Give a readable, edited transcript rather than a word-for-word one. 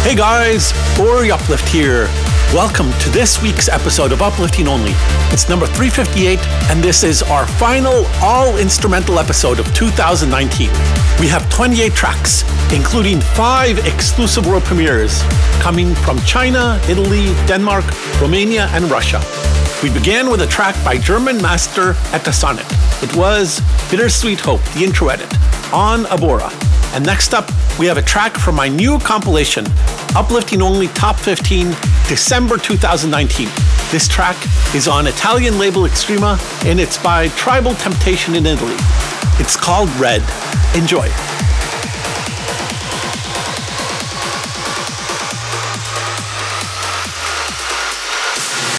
Hey guys, Ori Uplift here. Welcome to this week's episode of Uplifting Only. It's number 358, and this is our final all-instrumental episode of 2019. We have 28 tracks, including 5 exclusive world premieres coming from China, Italy, Denmark, Romania, and Russia. We began with a track by German master Etasonic. It was Bittersweet Hope, the intro edit, on Abora. And next up, we have a track from my new compilation, Uplifting Only Top 15, December 2019. This track is on Italian label Extrema, and it's by Tribal Temptation in Italy. It's called Red. Enjoy.